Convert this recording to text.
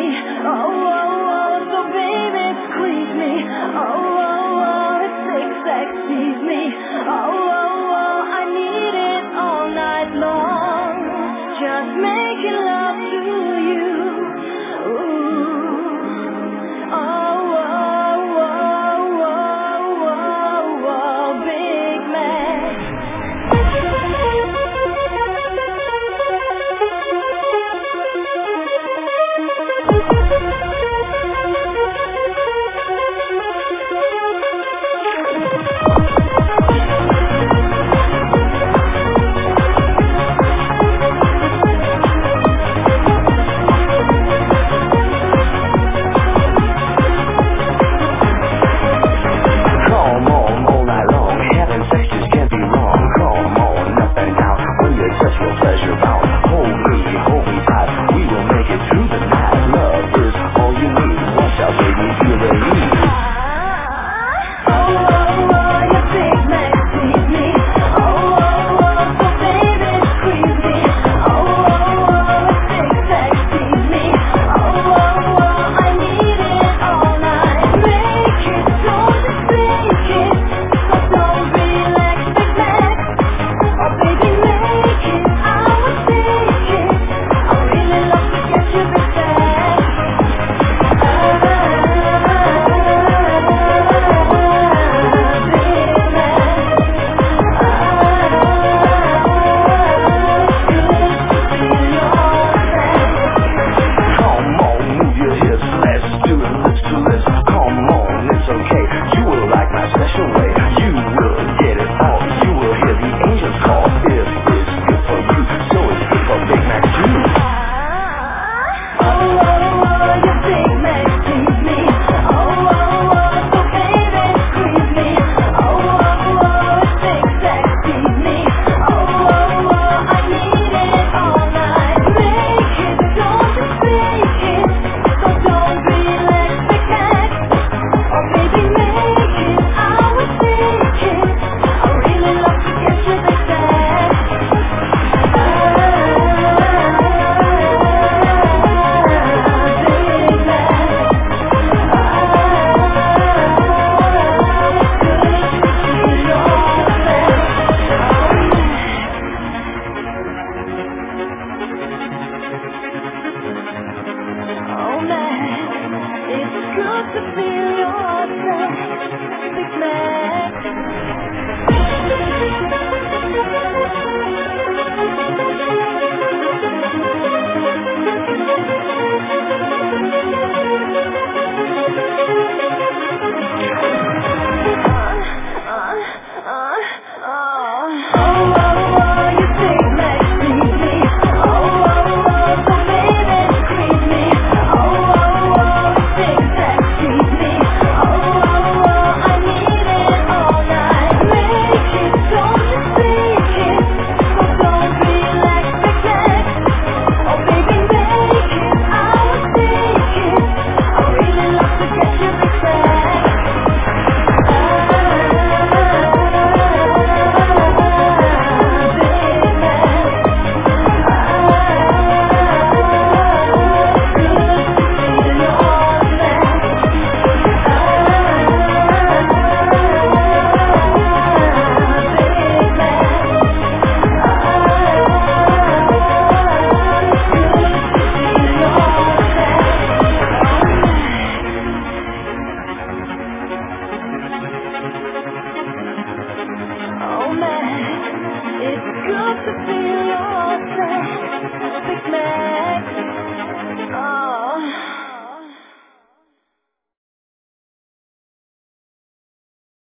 me. Oh, oh, oh, so baby, squeeze me. Oh, oh, oh, it sexies me. Oh, oh, oh, I need it all night long. Just making love to you. Ooh. Oh, oh, oh, oh, oh, oh, Big Mac. To feel yourself, Big Mac. It's good to feel yourself, Big Mac.